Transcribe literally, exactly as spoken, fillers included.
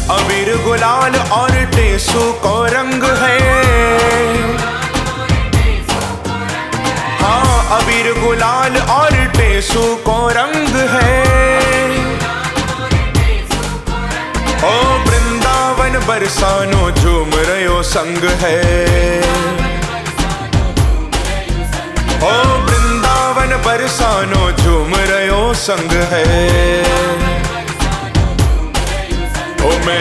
अबीर गुलाल और टेसू को रंग है। हाँ, अबीर गुलाल और टेसू को रंग है। ओ वृंदावन बरसानो झूम रयो संग है। ओ वृंदावन बरसानो झूम रयो संग है। ओ मैं